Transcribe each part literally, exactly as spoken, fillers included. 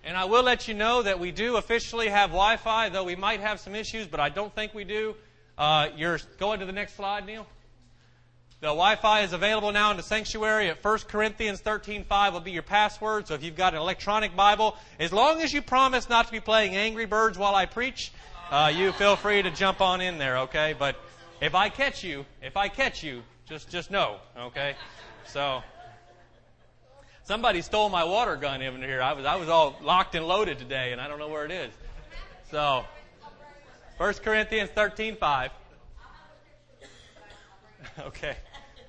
And I will let you know that we do officially have Wi-Fi, though we might have some issues, but I don't think we do. Uh, you're going to the next slide, Neil. The Wi-Fi is available now in the sanctuary at First Corinthians thirteen five will be your password. So if you've got an electronic Bible, as long as you promise not to be playing Angry Birds while I preach, uh, you feel free to jump on in there, okay? But if I catch you, if I catch you, just just know, okay? So somebody stole my water gun in here. I was I was all locked and loaded today, and I don't know where it is. So First Corinthians thirteen five. Okay.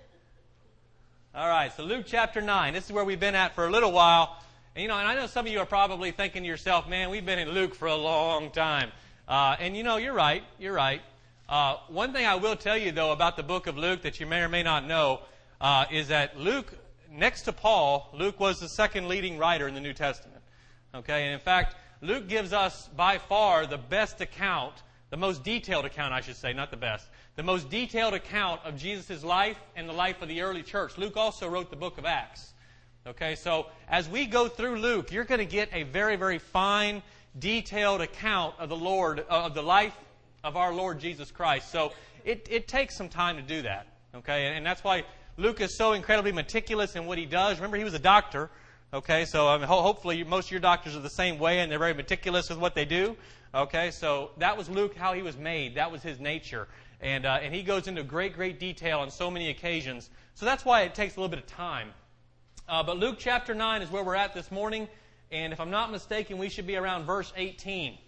All right, so Luke chapter nine. This is where we've been at for a little while. And, you know, and I know some of you are probably thinking to yourself, man, we've been in Luke for a long time. Uh, and, you know, you're right. You're right. Uh, one thing I will tell you, though, about the book of Luke that you may or may not know uh, is that Luke, next to Paul, Luke was the second leading writer in the New Testament. Okay, and in fact, Luke gives us by far the best account, the most detailed account, I should say, not the best, the most detailed account of Jesus' life and the life of the early church. Luke also wrote the book of Acts. Okay, so as we go through Luke, you're going to get a very, very fine, detailed account of the Lord, of the life of our Lord Jesus Christ. So it, it takes some time to do that. Okay, and, and that's why Luke is so incredibly meticulous in what he does. Remember, he was a doctor. Okay, so I mean, ho- hopefully most of your doctors are the same way, and they're very meticulous with what they do. Okay, so that was Luke, how he was made. That was his nature. And uh, and he goes into great, great detail on so many occasions. So that's why it takes a little bit of time. Uh, but Luke chapter nine is where we're at this morning. And if I'm not mistaken, we should be around verse eighteen.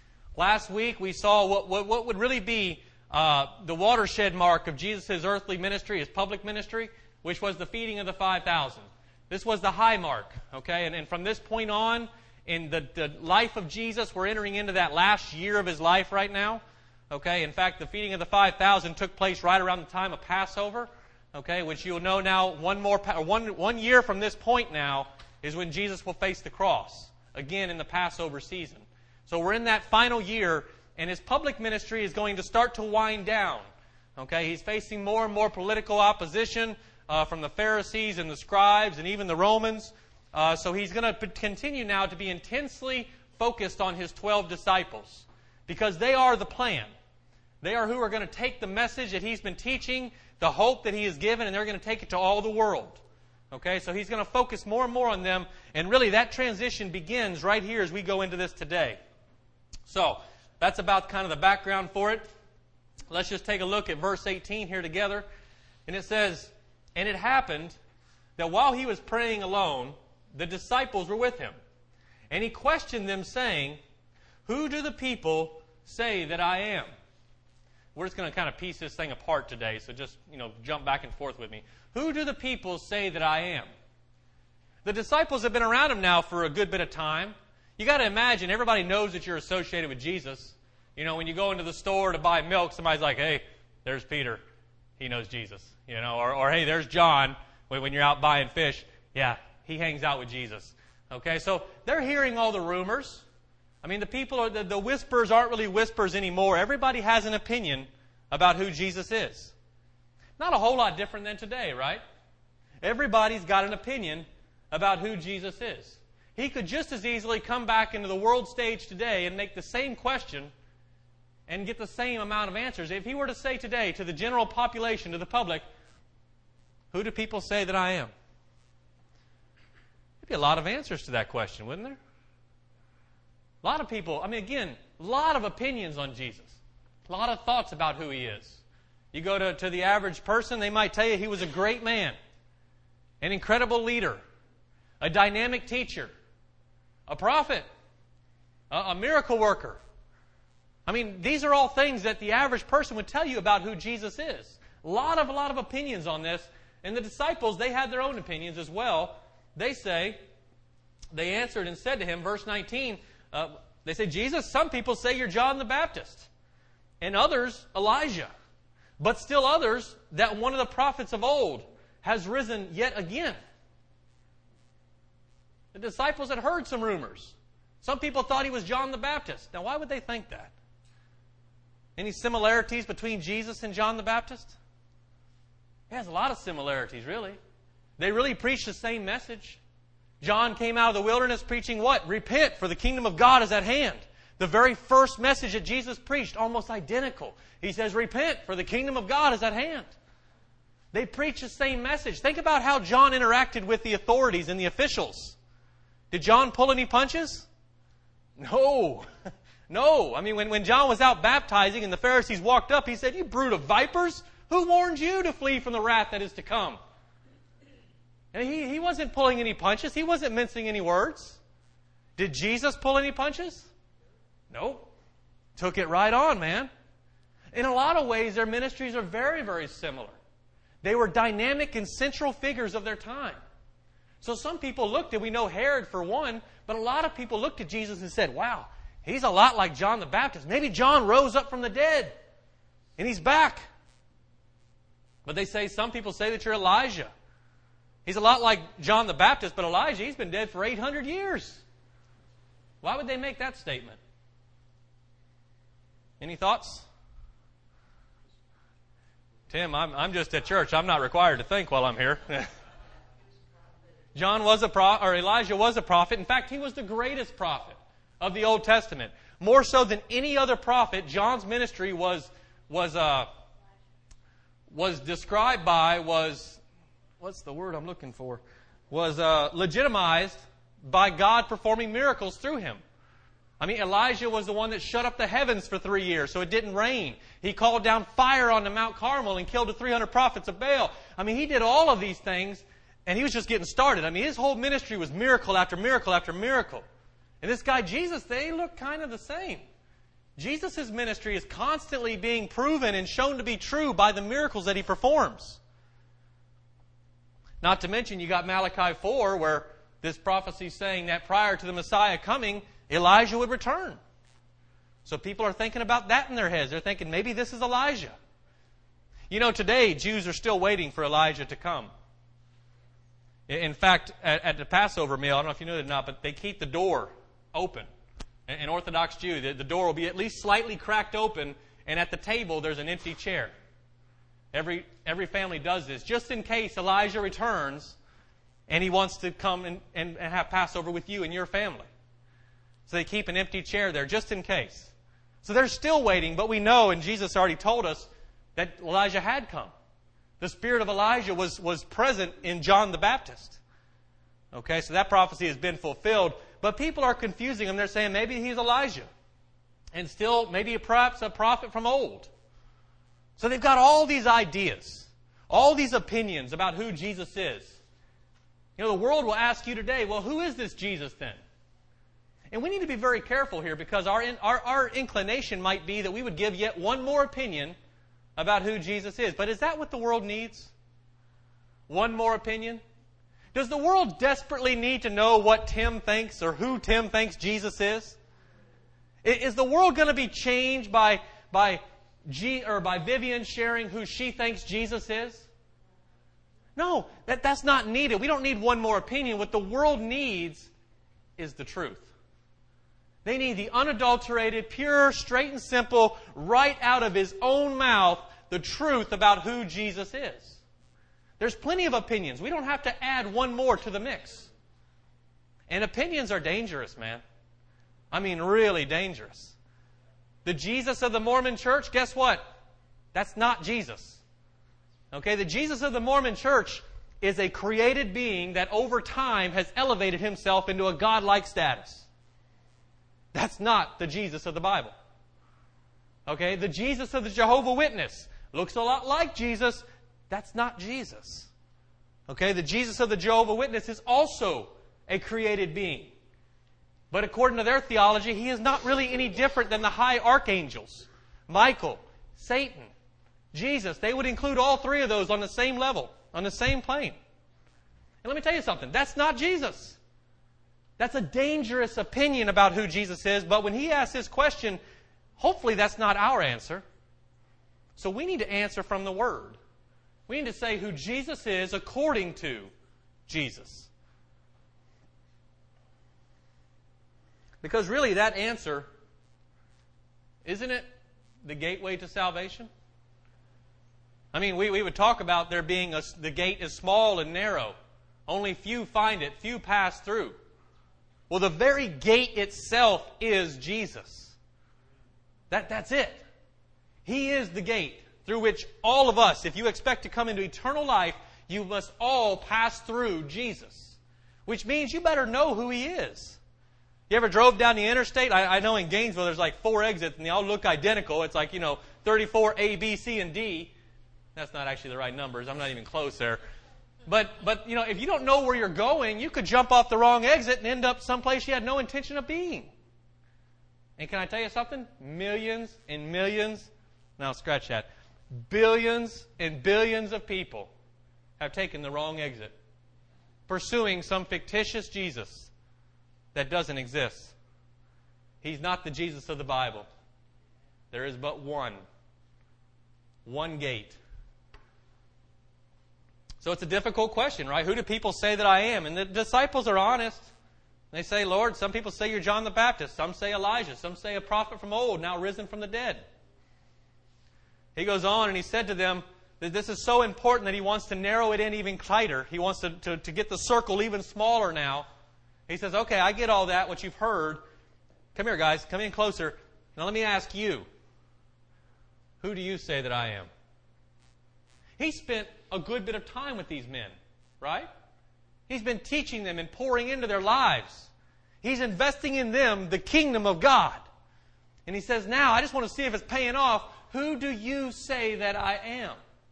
Last week we saw what, what, what would really be uh, the watershed mark of Jesus' earthly ministry, his public ministry, which was the feeding of the five thousand. This was the high mark. Okay, and, and from this point on, in the, the life of Jesus, we're entering into that last year of his life right now. Okay, in fact, the feeding of the five thousand took place right around the time of Passover. Okay, which you'll know now one more one one year from this point now is when Jesus will face the cross again in the Passover season. So we're in that final year, and his public ministry is going to start to wind down. Okay, he's facing more and more political opposition uh, from the Pharisees and the scribes and even the Romans. Uh, so he's going to continue now to be intensely focused on his twelve disciples because they are the plan. They are who are going to take the message that he's been teaching, the hope that he has given, and they're going to take it to all the world. Okay, so he's going to focus more and more on them, and really that transition begins right here as we go into this today. So that's about kind of the background for it. Let's just take a look at verse eighteen here together. And it says, "And it happened that while he was praying alone, the disciples were with him. And he questioned them, saying, 'Who do the people say that I am?'" We're just going to kind of piece this thing apart today, so just, you know, jump back and forth with me. Who do the people say that I am? The disciples have been around him now for a good bit of time. You got to imagine, everybody knows that you're associated with Jesus. You know, when you go into the store to buy milk, somebody's like, "Hey, there's Peter. He knows Jesus." You know, or, or "Hey, there's John." When, when you're out buying fish, yeah, he hangs out with Jesus. Okay, so they're hearing all the rumors. I mean, the people, are the, the whispers aren't really whispers anymore. Everybody has an opinion about who Jesus is. Not a whole lot different than today, right? Everybody's got an opinion about who Jesus is. He could just as easily come back into the world stage today and make the same question and get the same amount of answers. If he were to say today to the general population, to the public, "Who do people say that I am?" There'd be a lot of answers to that question, wouldn't there? A lot of people, I mean, again, a lot of opinions on Jesus. A lot of thoughts about who he is. You go to, to the average person, they might tell you he was a great man, an incredible leader, a dynamic teacher, a prophet, a, a miracle worker. I mean, these are all things that the average person would tell you about who Jesus is. A lot of, a lot of opinions on this. And the disciples, they had their own opinions as well. They say, they answered and said to him, verse nineteen, uh, they say, "Jesus, some people say you're John the Baptist, and others Elijah, but still others that one of the prophets of old has risen yet again." The disciples had heard some rumors. Some people thought he was John the Baptist. Now, why would they think that? Any similarities between Jesus and John the Baptist? He has a lot of similarities, really. They really preach the same message. John came out of the wilderness preaching what? Repent, for the kingdom of God is at hand. The very first message that Jesus preached, almost identical. He says, repent, for the kingdom of God is at hand. They preach the same message. Think about how John interacted with the authorities and the officials. Did John pull any punches? No. No. I mean, when, when John was out baptizing and the Pharisees walked up, he said, you brood of vipers, who warned you to flee from the wrath that is to come? And he, he wasn't pulling any punches. He wasn't mincing any words. Did Jesus pull any punches? Nope. Took it right on, man. In a lot of ways, their ministries are very, very similar. They were dynamic and central figures of their time. So some people looked, and we know Herod for one, but a lot of people looked at Jesus and said, wow, he's a lot like John the Baptist. Maybe John rose up from the dead, and he's back. But they say, some people say that you're Elijah. He's a lot like John the Baptist, but Elijah, he's been dead for eight hundred years. Why would they make that statement? Any thoughts? Tim, I'm, I'm just at church. I'm not required to think while I'm here. John was a prophet, or Elijah was a prophet. In fact, he was the greatest prophet of the Old Testament. More so than any other prophet, John's ministry was was uh, was described by was what's the word I'm looking for? Was uh, legitimized by God performing miracles through him. I mean, Elijah was the one that shut up the heavens for three years so it didn't rain. He called down fire onto Mount Carmel and killed the three hundred prophets of Baal. I mean, he did all of these things, and he was just getting started. I mean, his whole ministry was miracle after miracle after miracle. And this guy, Jesus, they look kind of the same. Jesus' ministry is constantly being proven and shown to be true by the miracles that he performs. Not to mention, you got Malachi four, where this prophecy is saying that prior to the Messiah coming, Elijah would return. So people are thinking about that in their heads. They're thinking, maybe this is Elijah. You know, today, Jews are still waiting for Elijah to come. In fact, at, at the Passover meal, I don't know if you know that or not, but they keep the door open. An Orthodox Jew, the, the door will be at least slightly cracked open, and at the table there's an empty chair. Every, every family does this, just in case Elijah returns and he wants to come and, and, and have Passover with you and your family. So they keep an empty chair there, just in case. So they're still waiting, but we know, and Jesus already told us, that Elijah had come. The spirit of Elijah was, was present in John the Baptist. Okay, so that prophecy has been fulfilled. But people are confusing him. They're saying maybe he's Elijah. And still, maybe perhaps a prophet from old. So they've got all these ideas, all these opinions about who Jesus is. You know, the world will ask you today, well, who is this Jesus then? And we need to be very careful here, because our, our, our inclination might be that we would give yet one more opinion about who Jesus is. But is that what the world needs? One more opinion? Does the world desperately need to know what Tim thinks or who Tim thinks Jesus is? Is the world going to be changed by, by, G, or by Vivian sharing who she thinks Jesus is? No, that, that's not needed. We don't need one more opinion. What the world needs is the truth. They need the unadulterated, pure, straight and simple, right out of His own mouth, the truth about who Jesus is. There's plenty of opinions. We don't have to add one more to the mix. And opinions are dangerous, man. I mean, really dangerous. The Jesus of the Mormon Church, guess what? That's not Jesus. Okay, the Jesus of the Mormon Church is a created being that over time has elevated himself into a godlike status. That's not the Jesus of the Bible. Okay, the Jesus of the Jehovah's Witness looks a lot like Jesus. That's not Jesus. Okay, the Jesus of the Jehovah's Witness is also a created being. But according to their theology, he is not really any different than the high archangels. Michael, Satan, Jesus. They would include all three of those on the same level, on the same plane. And let me tell you something. That's not Jesus. That's a dangerous opinion about who Jesus is. But when he asks this question, hopefully that's not our answer. So we need to answer from the Word. We need to say who Jesus is according to Jesus. Because really that answer, isn't it the gateway to salvation? I mean, we, we would talk about there being a, the gate is small and narrow. Only few find it. Few pass through. Well, the very gate itself is Jesus. That, that's it. He is the gate through which all of us, if you expect to come into eternal life, you must all pass through Jesus. Which means you better know who He is. You ever drove down the interstate? I, I know in Gainesville there's like four exits and they all look identical. It's like, you know, thirty-four A, B, C, and D. That's not actually the right numbers. I'm not even close there. But, but you know, if you don't know where you're going, you could jump off the wrong exit and end up someplace you had no intention of being. And can I tell you something? Millions and millions, now scratch that, billions and billions of people have taken the wrong exit, pursuing some fictitious Jesus that doesn't exist. He's not the Jesus of the Bible. There is but one. One gate. So it's a difficult question, right? Who do people say that I am? And the disciples are honest. They say, Lord, some people say you're John the Baptist. Some say Elijah. Some say a prophet from old, now risen from the dead. He goes on and he said to them that this is so important that he wants to narrow it in even tighter. He wants to, to, to get the circle even smaller now. He says, okay, I get all that, what you've heard. Come here, guys. Come in closer. Now let me ask you. Who do you say that I am? He spent a good bit of time with these men, right? He's been teaching them and pouring into their lives. He's investing in them the kingdom of God. And he says, now, I just want to see if it's paying off. Who do you say that I am?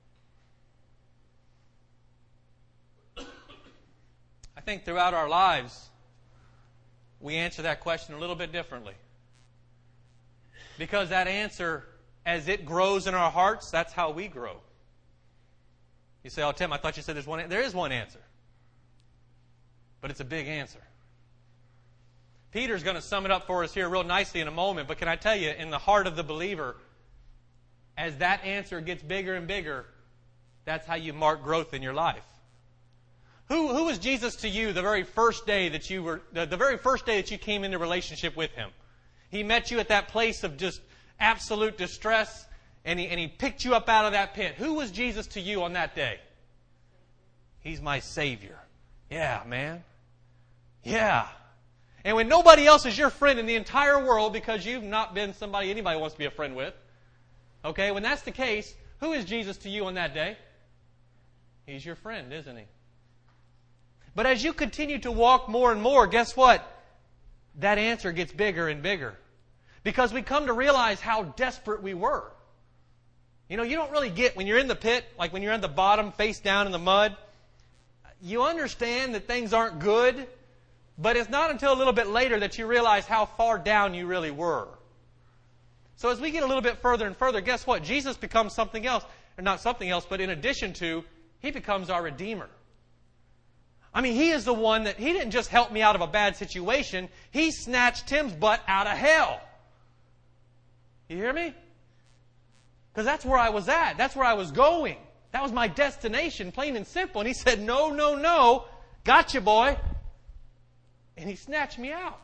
I think throughout our lives, we answer that question a little bit differently. Because that answer, as it grows in our hearts, that's how we grow. You say, oh, Tim, I thought you said there's one. There is one answer. But it's a big answer. Peter's going to sum it up for us here real nicely in a moment. But can I tell you, in the heart of the believer, as that answer gets bigger and bigger, that's how you mark growth in your life. Who, who was Jesus to you the very first day that you were, the, the very first day that you came into relationship with Him? He met you at that place of just absolute distress, and he, and he picked you up out of that pit. Who was Jesus to you on that day? He's my Savior. Yeah, man. Yeah. And when nobody else is your friend in the entire world because you've not been somebody anybody wants to be a friend with, okay, when that's the case, who is Jesus to you on that day? He's your friend, isn't He? But as you continue to walk more and more, guess what? That answer gets bigger and bigger. Because we come to realize how desperate we were. You know, you don't really get, when you're in the pit, like when you're at the bottom, face down in the mud, you understand that things aren't good, but it's not until a little bit later that you realize how far down you really were. So as we get a little bit further and further, guess what? Jesus becomes something else. Or not something else, but in addition to, He becomes our Redeemer. I mean, He is the one that, He didn't just help me out of a bad situation. He snatched Tim's butt out of hell. You hear me? Because that's where I was at. That's where I was going. That was my destination, plain and simple. And He said, no, no, no. Gotcha, boy. And He snatched me out.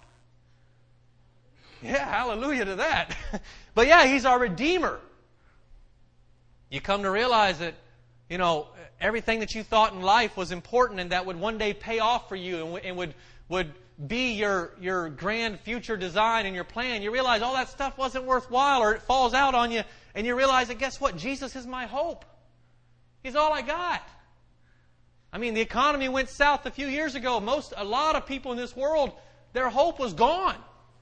Yeah, hallelujah to that. But yeah, He's our Redeemer. You come to realize that, you know, everything that you thought in life was important and that would one day pay off for you and, w- and would would be your, your grand future design and your plan. You realize all that stuff wasn't worthwhile, or it falls out on you, and you realize that, guess what? Jesus is my hope. He's all I got. I mean, the economy went south a few years ago. Most, a lot of people in this world, their hope was gone.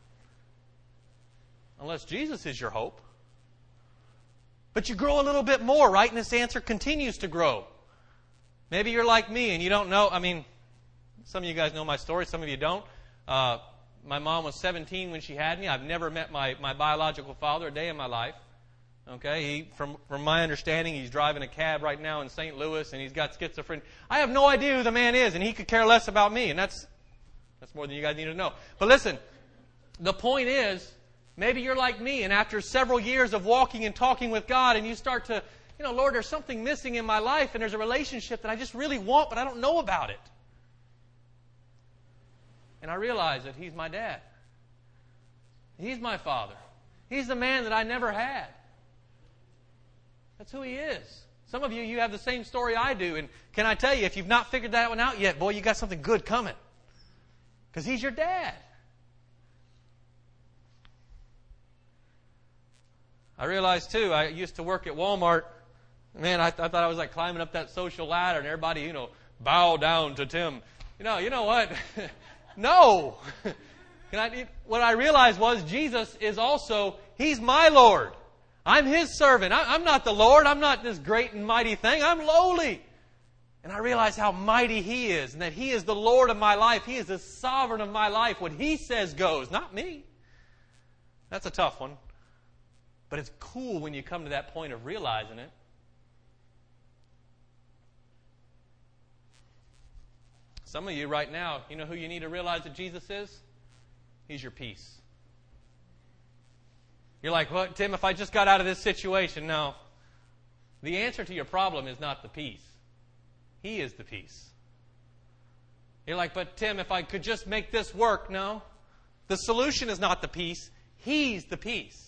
Unless Jesus is your hope. But you grow a little bit more, right? And this answer continues to grow. Maybe you're like me and you don't know. I mean, some of you guys know my story. Some of you don't. Uh, my mom was seventeen when she had me. I've never met my, my biological father a day in my life. Okay, he, from, from my understanding, he's driving a cab right now in Saint Louis and he's got schizophrenia. I have no idea who the man is, and he could care less about me. And that's, that's more than you guys need to know. But listen, the point is, maybe you're like me, and after several years of walking and talking with God, and you start to, you know, Lord, there's something missing in my life, and there's a relationship that I just really want, but I don't know about it. And I realize that He's my dad. He's my father. He's the man that I never had. That's who He is. Some of you, you have the same story I do. And can I tell you, if you've not figured that one out yet, boy, you got something good coming. Because He's your dad. I realized, too, I used to work at Walmart. Man, I, th- I thought I was like climbing up that social ladder and everybody, you know, bow down to Tim. You know, you know what? No. Can I, what I realized was Jesus is also, He's my Lord. I'm His servant. I, I'm not the Lord. I'm not this great and mighty thing. I'm lowly. And I realize how mighty He is and that He is the Lord of my life. He is the sovereign of my life. What He says goes, not me. That's a tough one. But it's cool when you come to that point of realizing it. Some of you right now, you know who you need to realize that Jesus is? He's your peace. You're like, well, Tim, if I just got out of this situation, no. The answer to your problem is not the peace. He is the peace. You're like, but Tim, if I could just make this work, no. The solution is not the peace. He's the peace.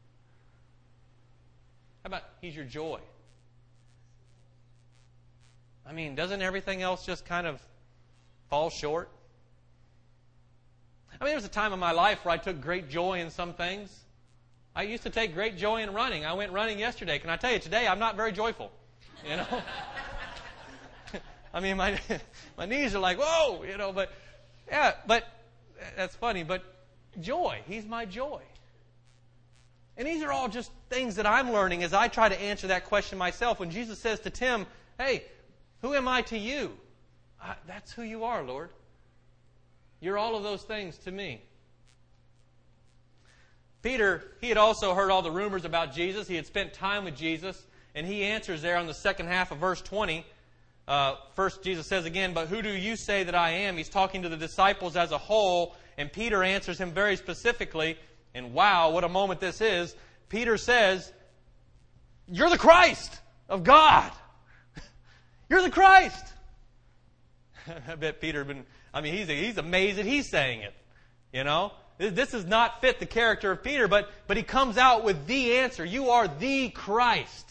How about He's your joy? I mean, doesn't everything else just kind of fall short? I mean, there was a time in my life where I took great joy in some things. I used to take great joy in running. I went running yesterday. Can I tell you, today I'm not very joyful. You know? I mean, my my knees are like, whoa, you know, but, yeah, but, that's funny, but joy, He's my joy. And these are all just things that I'm learning as I try to answer that question myself. When Jesus says to Tim, hey, who am I to you? I, that's who you are, Lord. You're all of those things to me. Peter, he had also heard all the rumors about Jesus. He had spent time with Jesus. And he answers there on the second half of verse twenty. Uh, first, Jesus says again, but who do you say that I am? He's talking to the disciples as a whole. And Peter answers him very specifically. And wow, what a moment this is. Peter says, you're the Christ of God. You're the Christ. I bet Peter had been, I mean, he's, he's amazed that he's saying it. You know? This does not fit the character of Peter, but, but he comes out with the answer. You are the Christ.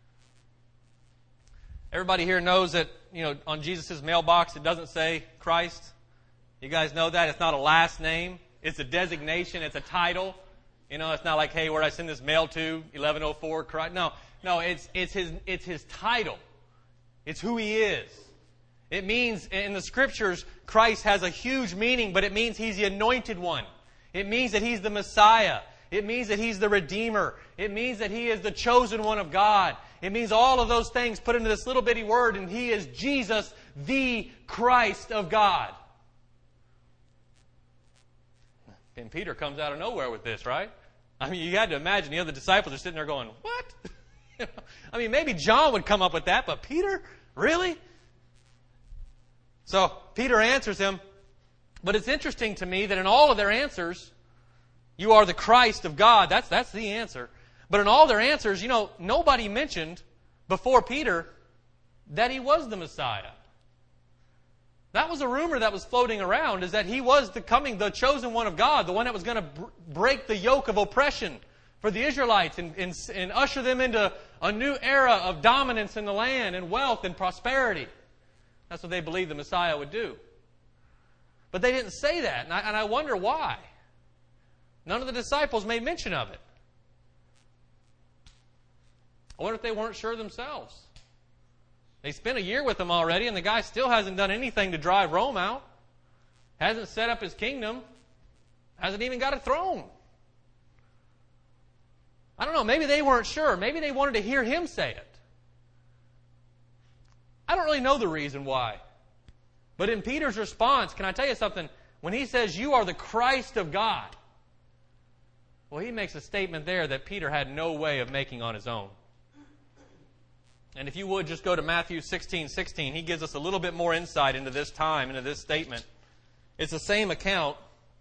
Everybody here knows that, you know, on Jesus' mailbox it doesn't say Christ. You guys know that? It's not a last name. It's a designation. It's a title. You know, it's not like, hey, where did I send this mail to? eleven oh four Christ. No, no, it's, it's, his, it's his title. It's who He is. It means, in the Scriptures, Christ has a huge meaning, but it means He's the anointed one. It means that He's the Messiah. It means that He's the Redeemer. It means that He is the chosen one of God. It means all of those things put into this little bitty word, and He is Jesus, the Christ of God. And Peter comes out of nowhere with this, right? I mean, you had to imagine the other disciples are sitting there going, what? You know, I mean, maybe John would come up with that, but Peter? Really? So Peter answers him. But it's interesting to me that in all of their answers, you are the Christ of God. That's, that's the answer. But in all their answers, you know, nobody mentioned before Peter that He was the Messiah. That was a rumor that was floating around, is that He was the coming, the chosen one of God, the one that was going to br- break the yoke of oppression for the Israelites and, and, and usher them into a new era of dominance in the land and wealth and prosperity. That's what they believed the Messiah would do. But they didn't say that, and I, and I wonder why. None of the disciples made mention of it. I wonder if they weren't sure themselves. They spent a year with Him already, and the guy still hasn't done anything to drive Rome out. Hasn't set up his kingdom. Hasn't even got a throne. I don't know, maybe they weren't sure. Maybe they wanted to hear Him say it. I don't really know the reason why. But in Peter's response, can I tell you something? When he says, you are the Christ of God, well, he makes a statement there that Peter had no way of making on his own. And if you would just go to Matthew sixteen sixteen, he gives us a little bit more insight into this time, into this statement. It's the same account.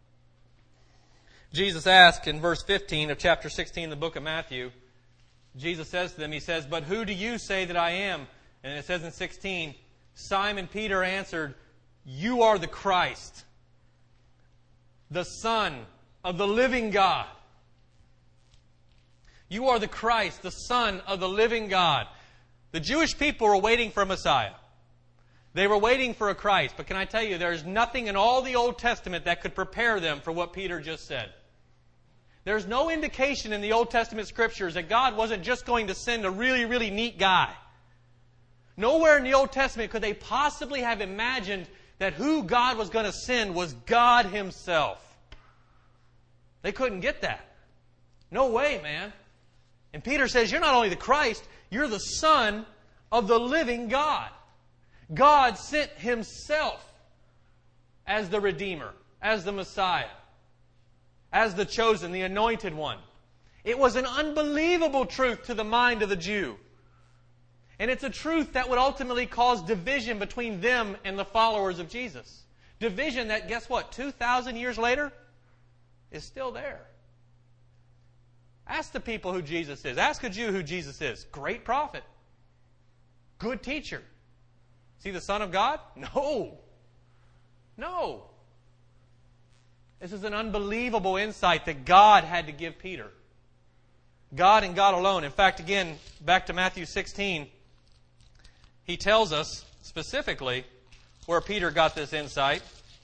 Jesus asked in verse fifteen of chapter sixteen in the book of Matthew, Jesus says to them, He says, but who do you say that I am? And it says in sixteen, Simon Peter answered, you are the Christ, the Son of the living God. You are the Christ, the Son of the living God. The Jewish people were waiting for a Messiah. They were waiting for a Christ. But can I tell you, there's nothing in all the Old Testament that could prepare them for what Peter just said. There's no indication in the Old Testament Scriptures that God wasn't just going to send a really, really neat guy. Nowhere in the Old Testament could they possibly have imagined that who God was going to send was God Himself. They couldn't get that. No way, man. And Peter says, you're not only the Christ, you're the Son of the living God. God sent Himself as the Redeemer, as the Messiah, as the chosen, the anointed one. It was an unbelievable truth to the mind of the Jew. And it's a truth that would ultimately cause division between them and the followers of Jesus. Division that, guess what, two thousand years later is still there. Ask the people who Jesus is. Ask a Jew who Jesus is. Great prophet. Good teacher. Is He the Son of God? No. No. This is an unbelievable insight that God had to give Peter. God and God alone. In fact, again, back to Matthew sixteen, He tells us specifically where Peter got this insight.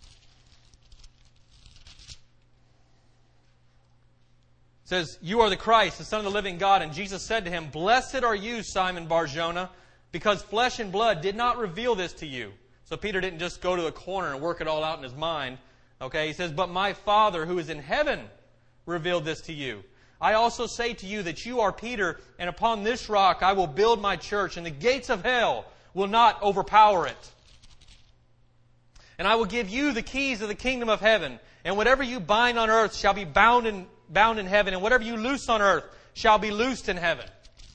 It says, you are the Christ, the Son of the living God. And Jesus said to him, blessed are you, Simon Bar-Jonah, because flesh and blood did not reveal this to you. So Peter didn't just go to a corner and work it all out in his mind. Okay, he says, but my Father who is in heaven revealed this to you. I also say to you that you are Peter, and upon this rock I will build my church, and the gates of hell will not overpower it. And I will give you the keys of the kingdom of heaven, and whatever you bind on earth shall be bound in, bound in heaven, and whatever you loose on earth shall be loosed in heaven.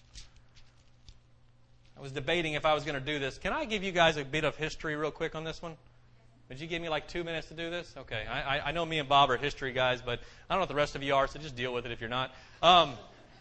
I was debating if I was going to do this. Can I give you guys a bit of history real quick on this one? Would you give me like two minutes to do this? Okay. I, I, I know me and Bob are history guys, but I don't know what the rest of you are, so just deal with it if you're not. Um,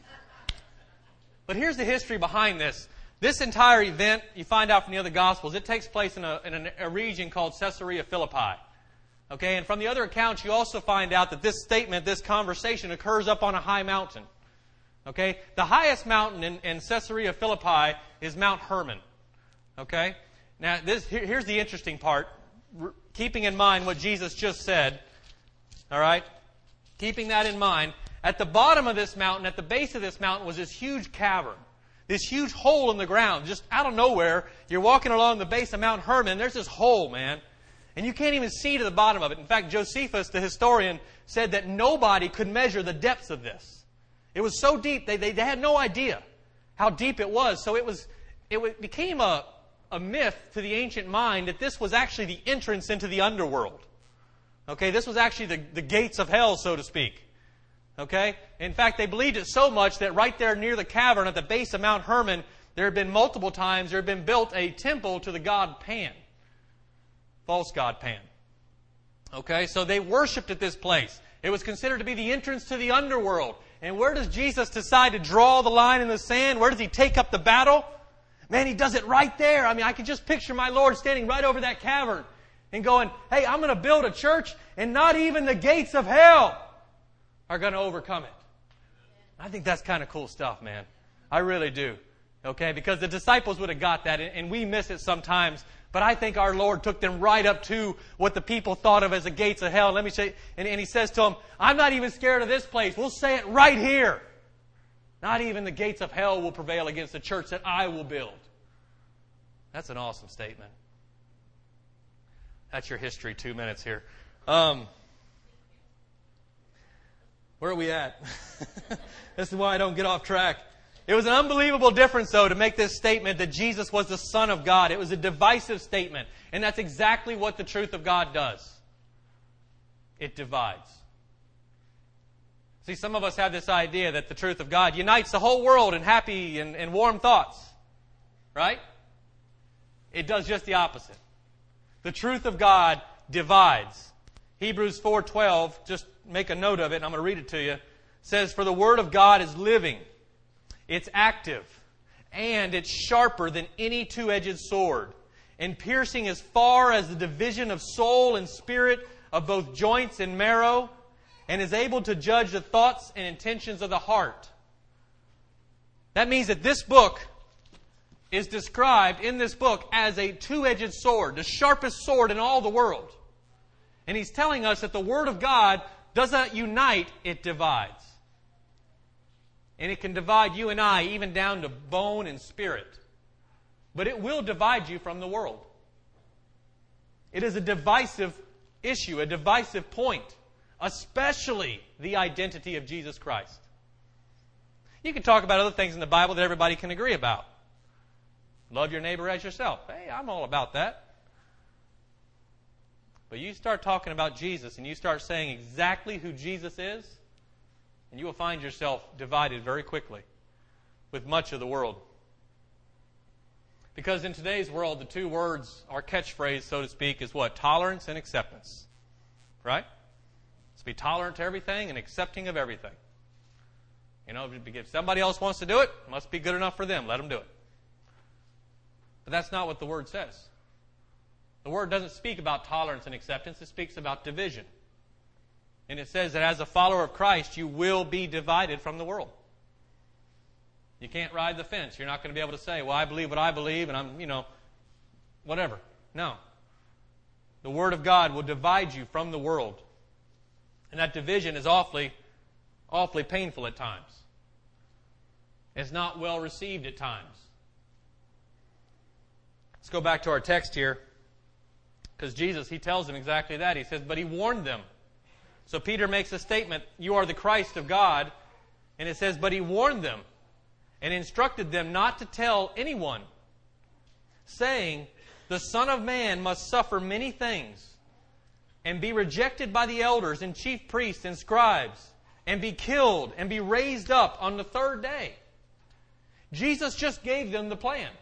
but here's the history behind this. This entire event, you find out from the other Gospels, it takes place in a, in a, a region called Caesarea Philippi. Okay, and from the other accounts, you also find out that this statement, this conversation, occurs up on a high mountain. Okay, the highest mountain in, in Caesarea Philippi is Mount Hermon. Okay, now this here, here's the interesting part. R- keeping in mind what Jesus just said, all right, keeping that in mind, at the bottom of this mountain, at the base of this mountain, was this huge cavern. This huge hole in the ground, just out of nowhere. You're walking along the base of Mount Hermon, there's this hole, man. And you can't even see to the bottom of it. In fact, Josephus, the historian, said that nobody could measure the depths of this. It was so deep, they, they, they had no idea how deep it was. So it was it became a, a myth to the ancient mind that this was actually the entrance into the underworld. Okay, this was actually the, the gates of hell, so to speak. Okay? In fact, they believed it so much that right there near the cavern at the base of Mount Hermon, there had been multiple times, there had been built a temple to the god Pan. False god Pan. Okay? So they worshipped at this place. It was considered to be the entrance to the underworld. And where does Jesus decide to draw the line in the sand? Where does He take up the battle? Man, He does it right there. I mean, I can just picture my Lord standing right over that cavern and going, hey, I'm going to build a church, and not even the gates of hell are going to overcome it. I think that's kind of cool stuff, man. I really do. Okay? Because the disciples would have got that, and we miss it sometimes. But I think our Lord took them right up to what the people thought of as the gates of hell. Let me say, and, and He says to them, I'm not even scared of this place. We'll say it right here. Not even the gates of hell will prevail against the church that I will build. That's an awesome statement. That's your history, two minutes here. Um... Where are we at? This is why I don't get off track. It was an unbelievable difference, though, to make this statement that Jesus was the Son of God. It was a divisive statement. And that's exactly what the truth of God does. It divides. See, some of us have this idea that the truth of God unites the whole world in happy and, and warm thoughts. Right? It does just the opposite. The truth of God divides. Hebrews four twelve, just make a note of it, and I'm going to read it to you. It says, for the Word of God is living, it's active, and it's sharper than any two-edged sword, and piercing as far as the division of soul and spirit, of both joints and marrow, and is able to judge the thoughts and intentions of the heart. That means that this book is described in this book as a two-edged sword, the sharpest sword in all the world. And he's telling us that the Word of God does not unite, it divides. And it can divide you and I even down to bone and spirit. But it will divide you from the world. It is a divisive issue, a divisive point, especially the identity of Jesus Christ. You can talk about other things in the Bible that everybody can agree about. Love your neighbor as yourself. Hey, I'm all about that. But you start talking about Jesus and you start saying exactly who Jesus is, and you will find yourself divided very quickly with much of the world. Because in today's world, the two words, our catchphrase, so to speak, is what? Tolerance and acceptance. Right? Let's be tolerant to everything and accepting of everything. You know, if somebody else wants to do it, it must be good enough for them. Let them do it. But that's not what the Word says. The Word doesn't speak about tolerance and acceptance. It speaks about division. And it says that as a follower of Christ, you will be divided from the world. You can't ride the fence. You're not going to be able to say, well, I believe what I believe, and I'm, you know, whatever. No. The Word of God will divide you from the world. And that division is awfully, awfully painful at times. It's not well received at times. Let's go back to our text here. Because Jesus, He tells them exactly that. He says, but He warned them. So Peter makes a statement, you are the Christ of God. And it says, but He warned them and instructed them not to tell anyone, saying, the Son of Man must suffer many things and be rejected by the elders and chief priests and scribes and be killed and be raised up on the third day. Jesus just gave them the plan.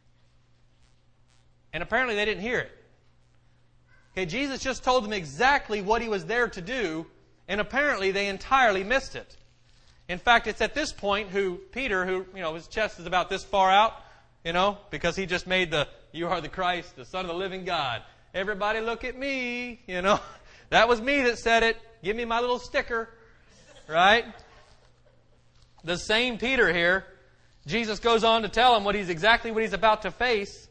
And apparently they didn't hear it. Okay, Jesus just told them exactly what He was there to do, and apparently they entirely missed it. In fact, it's at this point who Peter, who, you know, his chest is about this far out, you know, because he just made the, you are the Christ, the Son of the living God. Everybody look at me, you know. That was me that said it. Give me my little sticker, right? The same Peter here, Jesus goes on to tell him what he's exactly what he's about to face.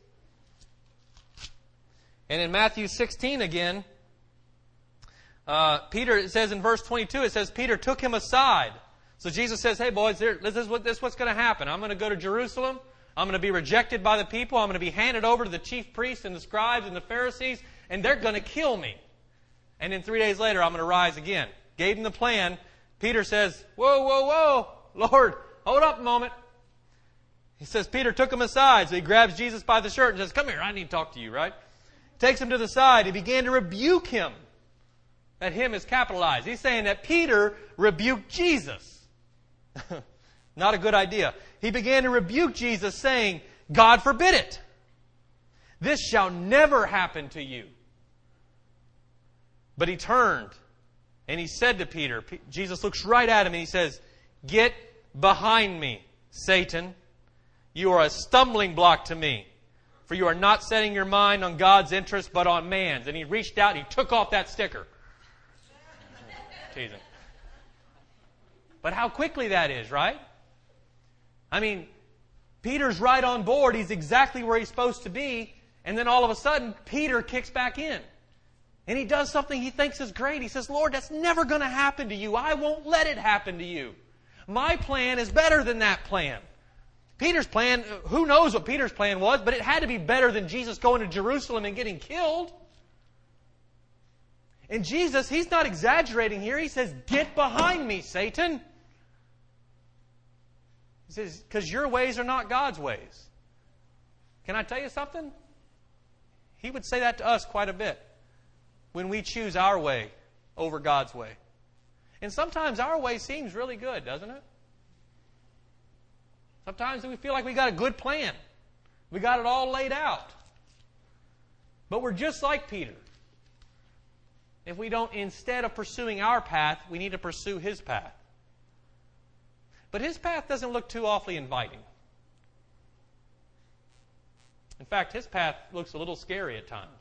And in Matthew sixteen again, uh, Peter, it says in verse twenty-two, it says, Peter took him aside. So Jesus says, hey boys, there, this, is what, this is what's going to happen. I'm going to go to Jerusalem. I'm going to be rejected by the people. I'm going to be handed over to the chief priests and the scribes and the Pharisees, and they're going to kill me. And then three days later, I'm going to rise again. Gave him the plan. Peter says, whoa, whoa, whoa, Lord, hold up a moment. He says, Peter took him aside. So he grabs Jesus by the shirt and says, come here, I need to talk to you, right? Takes him to the side. He began to rebuke him. That him is capitalized. He's saying that Peter rebuked Jesus. Not a good idea. He began to rebuke Jesus, saying, God forbid it. This shall never happen to you. But he turned and he said to Peter, Jesus looks right at him and he says, get behind me, Satan. You are a stumbling block to me. For you are not setting your mind on God's interest, but on man's. And he reached out and he took off that sticker. Teasing. But how quickly that is, right? I mean, Peter's right on board. He's exactly where he's supposed to be. And then all of a sudden, Peter kicks back in. And he does something he thinks is great. He says, Lord, that's never going to happen to you. I won't let it happen to you. My plan is better than that plan. Peter's plan, who knows what Peter's plan was, but it had to be better than Jesus going to Jerusalem and getting killed. And Jesus, He's not exaggerating here. He says, get behind me, Satan. He says, because your ways are not God's ways. Can I tell you something? He would say that to us quite a bit when we choose our way over God's way. And sometimes our way seems really good, doesn't it? Sometimes we feel like we got a good plan. We got it all laid out. But we're just like Peter. If we don't, instead of pursuing our path, we need to pursue his path. But his path doesn't look too awfully inviting. In fact, his path looks a little scary at times.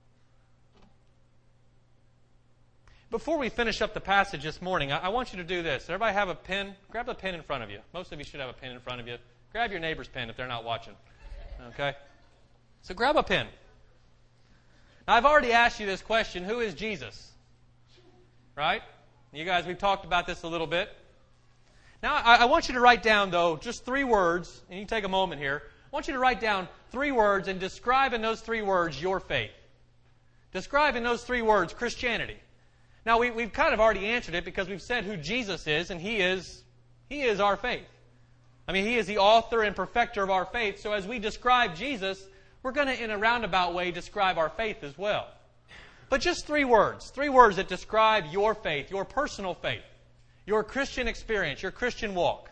Before we finish up the passage this morning, I want you to do this. Does everybody have a pen? Grab a pen in front of you. Most of you should have a pen in front of you. Grab your neighbor's pen if they're not watching. Okay? So grab a pen. Now, I've already asked you this question, who is Jesus? Right? You guys, we've talked about this a little bit. Now, I, I want you to write down, though, just three words, and you can take a moment here. I want you to write down three words and describe in those three words your faith. Describe in those three words Christianity. Now, we, we've kind of already answered it because we've said who Jesus is, and He is, He is our faith. I mean, He is the author and perfecter of our faith. So as we describe Jesus, we're going to, in a roundabout way, describe our faith as well. But just three words. Three words that describe your faith, your personal faith, your Christian experience, your Christian walk.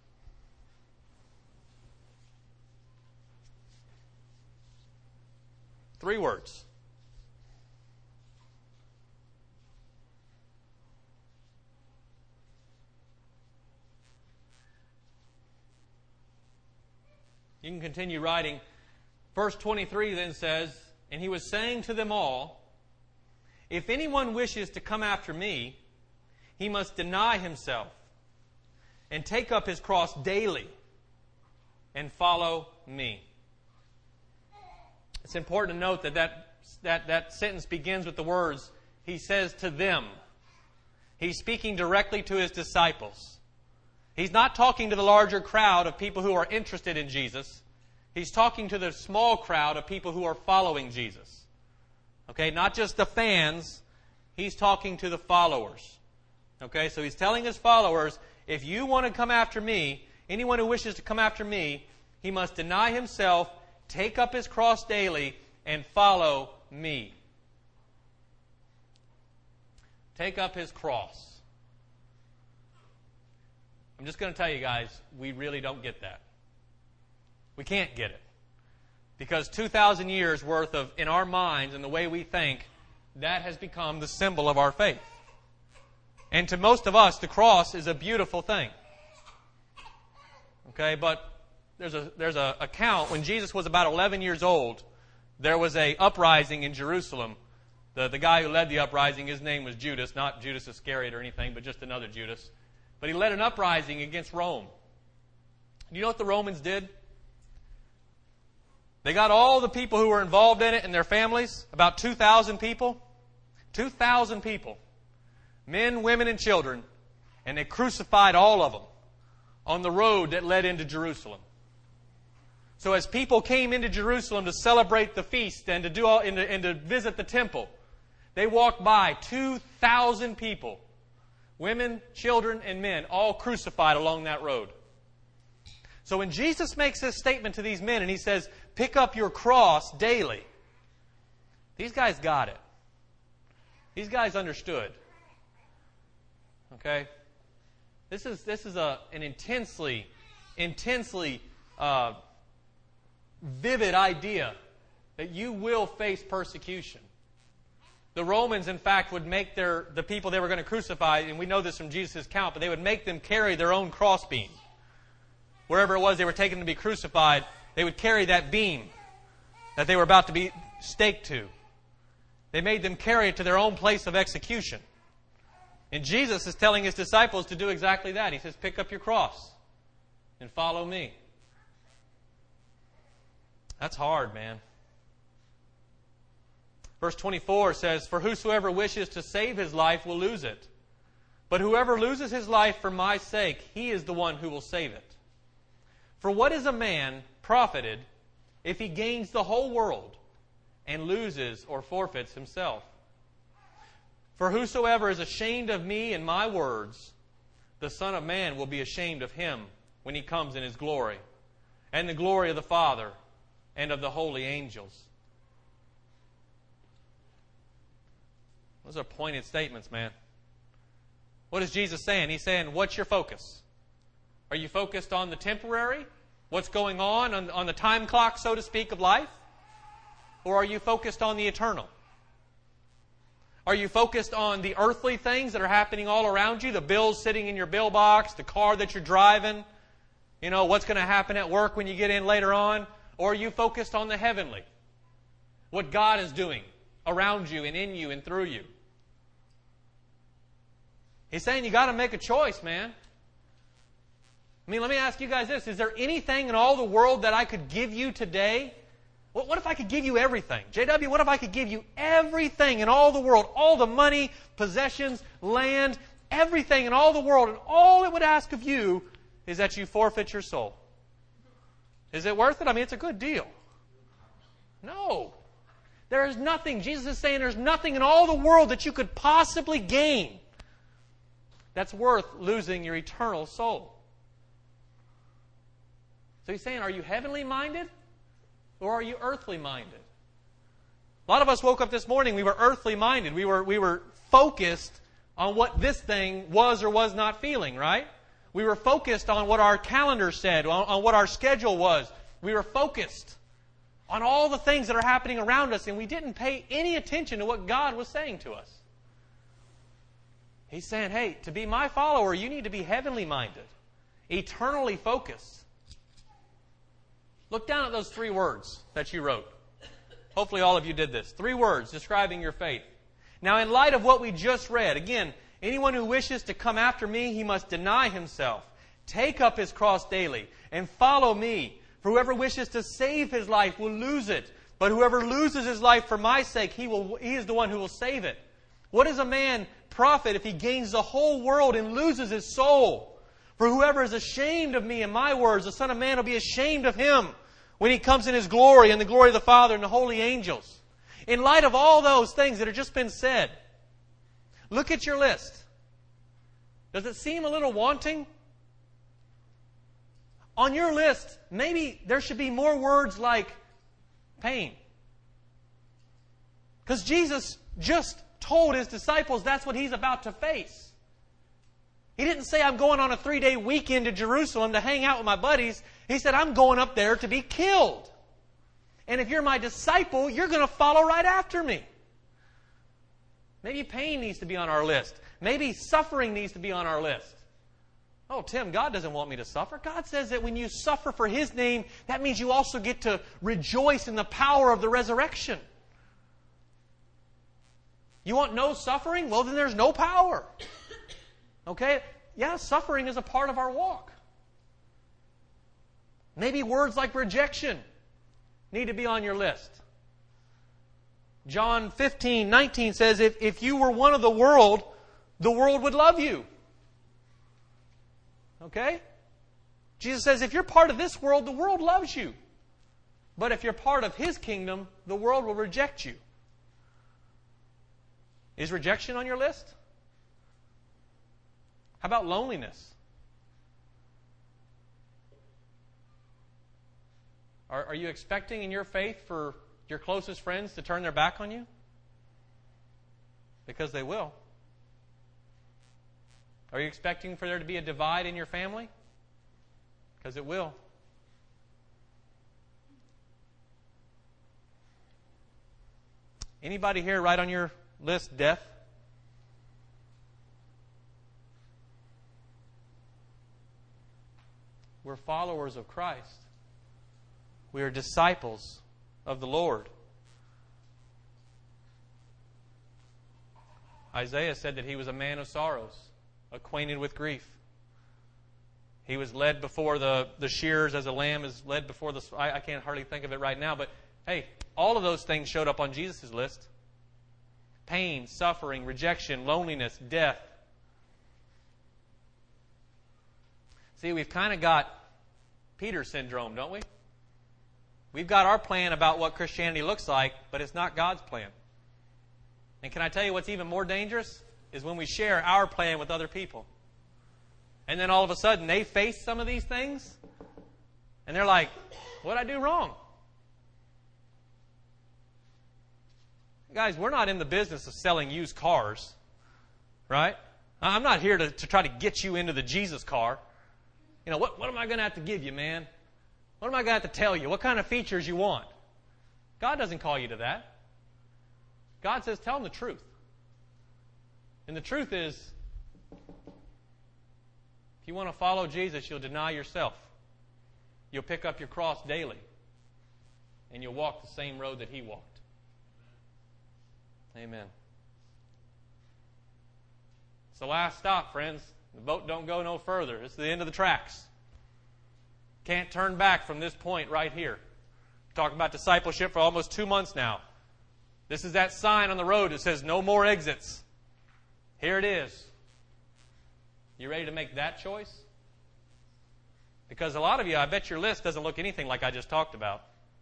Three words. You can continue writing. Verse twenty-three then says, "And He was saying to them all, if anyone wishes to come after me, he must deny himself and take up his cross daily and follow me." It's important to note that that, that that sentence begins with the words, He says to them. He's speaking directly to His disciples. He's not talking to the larger crowd of people who are interested in Jesus. He's talking to the small crowd of people who are following Jesus. Okay, not just the fans. He's talking to the followers. Okay, so He's telling His followers, if you want to come after me, anyone who wishes to come after me, he must deny himself, take up his cross daily, and follow me. Take up his cross. I'm just going to tell you guys, we really don't get that. We can't get it. Because two thousand years worth of, in our minds and the way we think, that has become the symbol of our faith. And to most of us, the cross is a beautiful thing. Okay, but there's a there's a account when Jesus was about eleven years old, there was a uprising in Jerusalem. The, the guy who led the uprising, his name was Judas, not Judas Iscariot or anything, but just another Judas. But he led an uprising against Rome. You know what the Romans did? They got all the people who were involved in it and their families, about two thousand people. two thousand people. Men, women, and children. And they crucified all of them on the road that led into Jerusalem. So as people came into Jerusalem to celebrate the feast and to do all, and to, and to visit the temple, they walked by two thousand people. Women, children, and men, all crucified along that road. So when Jesus makes this statement to these men and He says, pick up your cross daily, these guys got it. These guys understood. Okay? This is this is a an intensely, intensely uh, vivid idea that you will face persecution. The Romans, in fact, would make their the people they were going to crucify, and we know this from Jesus' account, but they would make them carry their own crossbeam. Wherever it was they were taken to be crucified, they would carry that beam that they were about to be staked to. They made them carry it to their own place of execution. And Jesus is telling His disciples to do exactly that. He says, pick up your cross and follow me. That's hard, man. Verse twenty-four says, for whosoever wishes to save his life will lose it. But whoever loses his life for my sake, he is the one who will save it. For what is a man profited if he gains the whole world and loses or forfeits himself? For whosoever is ashamed of me and my words, the Son of Man will be ashamed of him when He comes in His glory, and the glory of the Father and of the holy angels. Those are pointed statements, man. What is Jesus saying? He's saying, what's your focus? Are you focused on the temporary? What's going on, on on the time clock, so to speak, of life? Or are you focused on the eternal? Are you focused on the earthly things that are happening all around you? The bills sitting in your bill box, the car that you're driving, you know, what's going to happen at work when you get in later on? Or are you focused on the heavenly? What God is doing around you and in you and through you? He's saying you got to make a choice, man. I mean, let me ask you guys this. Is there anything in all the world that I could give you today? What, what if I could give you everything? J W, what if I could give you everything in all the world? All the money, possessions, land, everything in all the world. And all it would ask of you is that you forfeit your soul. Is it worth it? I mean, it's a good deal. No. There is nothing. Jesus is saying there's nothing in all the world that you could possibly gain that's worth losing your eternal soul. So he's saying, are you heavenly minded or are you earthly minded? A lot of us woke up this morning, we were earthly minded. We were, we were focused on what this thing was or was not feeling, right? We were focused on what our calendar said, on, on what our schedule was. We were focused on all the things that are happening around us, and we didn't pay any attention to what God was saying to us. He's saying, hey, to be my follower, you need to be heavenly minded, eternally focused. Look down at those three words that you wrote. Hopefully all of you did this. Three words describing your faith. Now, in light of what we just read, again, anyone who wishes to come after me, he must deny himself, take up his cross daily, and follow me. For whoever wishes to save his life will lose it. But whoever loses his life for my sake, he will, he is the one who will save it. What does a man profit if he gains the whole world and loses his soul? For whoever is ashamed of me and my words, the Son of Man will be ashamed of him when he comes in his glory and the glory of the Father and the holy angels. In light of all those things that have just been said, look at your list. Does it seem a little wanting? On your list, maybe there should be more words like pain. Because Jesus just told His disciples that's what He's about to face. He didn't say, I'm going on a three-day weekend to Jerusalem to hang out with my buddies. He said, I'm going up there to be killed. And if you're my disciple, you're going to follow right after me. Maybe pain needs to be on our list. Maybe suffering needs to be on our list. Oh, Tim, God doesn't want me to suffer. God says that when you suffer for His name, that means you also get to rejoice in the power of the resurrection. You want no suffering? Well, then there's no power. Okay? Yeah, suffering is a part of our walk. Maybe words like rejection need to be on your list. John fifteen nineteen says, if, if you were one of the world, the world would love you. Okay? Jesus says, if you're part of this world, the world loves you. But if you're part of His kingdom, the world will reject you. Is rejection on your list? How about loneliness? Are, are you expecting in your faith for your closest friends to turn their back on you? Because they will. Are you expecting for there to be a divide in your family? Because it will. Anybody here write on your list death? We're followers of Christ. We are disciples of the Lord. Isaiah said that he was a man of sorrows, acquainted with grief. He was led before the, the shears as a lamb is led before the... I, I can't hardly think of it right now, but hey, all of those things showed up on Jesus' list. Pain, suffering, rejection, loneliness, death. See, we've kind of got Peter syndrome, don't we? We've got our plan about what Christianity looks like, but it's not God's plan. And can I tell you what's even more dangerous? Is when we share our plan with other people. And then all of a sudden they face some of these things, and they're like, what'd I do wrong? Guys, we're not in the business of selling used cars, right? I'm not here to, to try to get you into the Jesus car. You know, what, what am I going to have to give you, man? What am I going to have to tell you? What kind of features you want? God doesn't call you to that. God says, tell them the truth. And the truth is, if you want to follow Jesus, you'll deny yourself. You'll pick up your cross daily. And you'll walk the same road that He walked. Amen. It's the last stop, friends. The boat don't go no further. It's the end of the tracks. Can't turn back from this point right here. Talking about discipleship for almost two months now. This is that sign on the road that says no more exits. Here it is. You ready to make that choice? Because a lot of you, I bet your list doesn't look anything like I just talked about.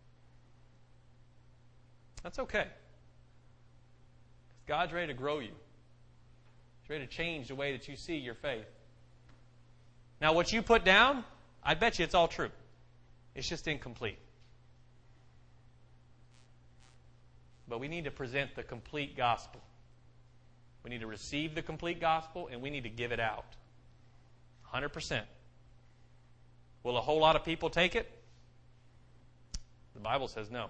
That's okay. God's ready to grow you. He's ready to change the way that you see your faith. Now, what you put down, I bet you it's all true. It's just incomplete. But we need to present the complete gospel. We need to receive the complete gospel, and we need to give it out. one hundred percent. Will a whole lot of people take it? The Bible says no.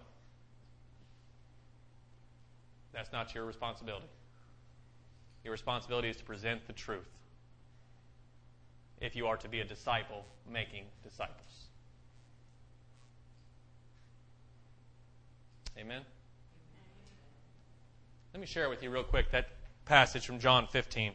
That's not your responsibility. Your responsibility is to present the truth if you are to be a disciple making disciples. Amen? Let me share with you real quick that passage from John fifteen.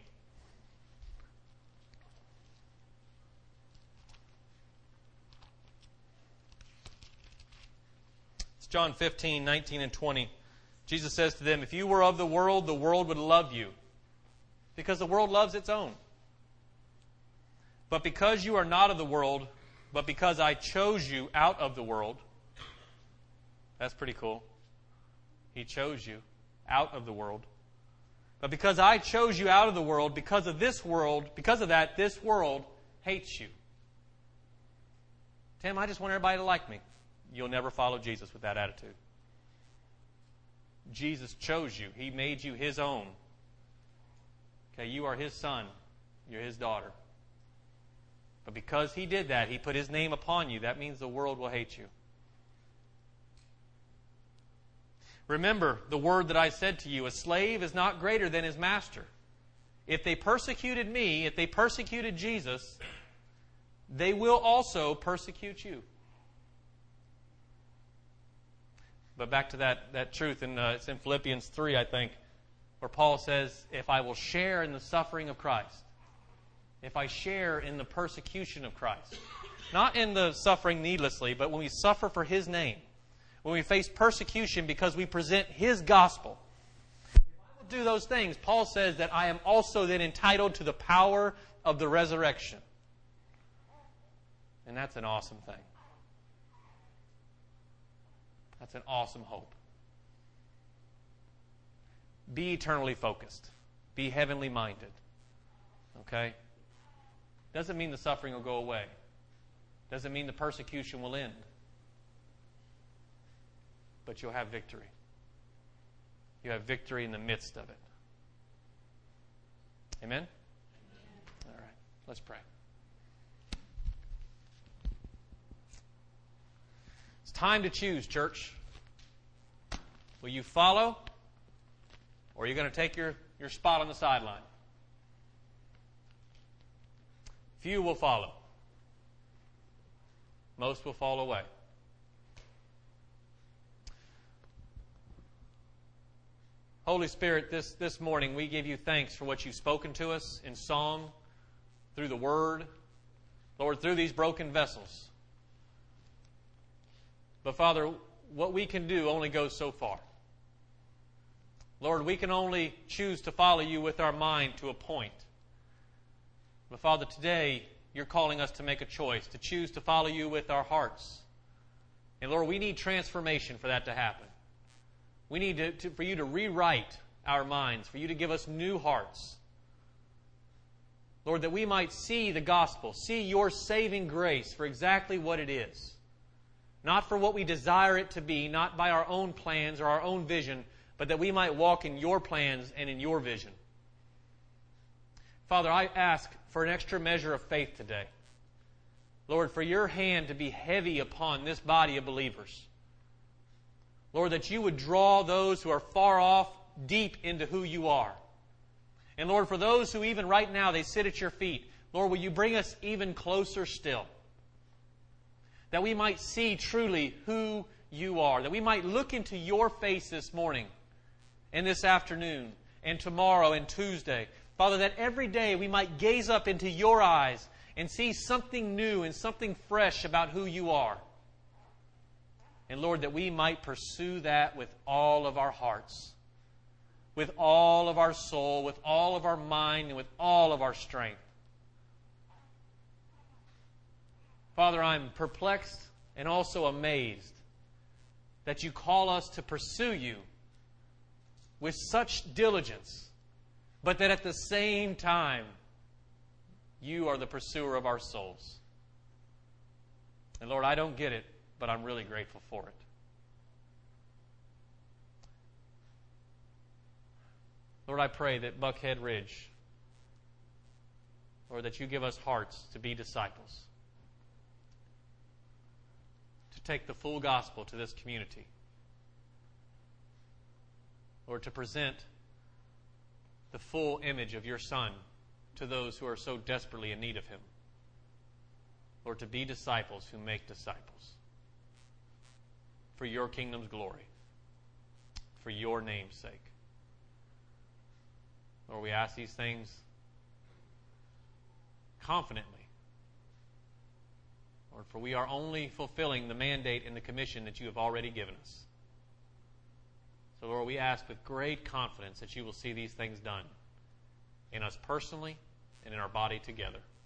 It's John fifteen, nineteen, and twenty. Jesus says to them, if you were of the world, the world would love you, because the world loves its own. But because you are not of the world, but because I chose you out of the world, that's pretty cool. He chose you out of the world. But because I chose you out of the world, because of this world, because of that, this world hates you. Tim, I just want everybody to like me. You'll never follow Jesus with that attitude. Jesus chose you. He made you His own. Okay, you are His son. You're His daughter. But because He did that, He put His name upon you. That means the world will hate you. Remember the word that I said to you, a slave is not greater than his master. If they persecuted me, if they persecuted Jesus, they will also persecute you. But back to that, that truth, in, uh, it's in Philippians three, I think, where Paul says, if I will share in the suffering of Christ, if I share in the persecution of Christ, not in the suffering needlessly, but when we suffer for His name, when we face persecution because we present His gospel, if I will do those things, Paul says that I am also then entitled to the power of the resurrection. And that's an awesome thing. That's an awesome hope. Be eternally focused. Be heavenly minded. Okay? Doesn't mean the suffering will go away. Doesn't mean the persecution will end. But you'll have victory. You have victory in the midst of it. Amen? All right. Let's pray. It's time to choose, church. Will you follow, or are you going to take your, your spot on the sideline? Few will follow. Most will fall away. Holy Spirit, this, this morning we give you thanks for what you've spoken to us in song, through the Word, Lord, through these broken vessels. But Father, what we can do only goes so far. Lord, we can only choose to follow you with our mind to a point. But Father, today you're calling us to make a choice, to choose to follow you with our hearts. And Lord, we need transformation for that to happen. We need to, to, for you to rewrite our minds, for you to give us new hearts. Lord, that we might see the gospel, see your saving grace for exactly what it is. Not for what we desire it to be, not by our own plans or our own vision, but that we might walk in your plans and in your vision. Father, I ask for an extra measure of faith today. Lord, for your hand to be heavy upon this body of believers. Lord, that you would draw those who are far off deep into who you are. And Lord, for those who even right now they sit at your feet, Lord, will you bring us even closer still? That we might see truly who you are. That we might look into your face this morning and this afternoon and tomorrow and Tuesday. Father, that every day we might gaze up into your eyes and see something new and something fresh about who you are. And Lord, that we might pursue that with all of our hearts, with all of our soul, with all of our mind, and with all of our strength. Father, I'm perplexed and also amazed that you call us to pursue you with such diligence, but that at the same time, you are the pursuer of our souls. And Lord, I don't get it, but I'm really grateful for it. Lord, I pray that Buckhead Ridge, Lord, that you give us hearts to be disciples, to take the full gospel to this community. Lord, to present the full image of your Son to those who are so desperately in need of him. Lord, to be disciples who make disciples. For your kingdom's glory. For your name's sake. Lord, we ask these things confidently. Lord, for we are only fulfilling the mandate and the commission that you have already given us. So, Lord, we ask with great confidence that you will see these things done in us personally and in our body together.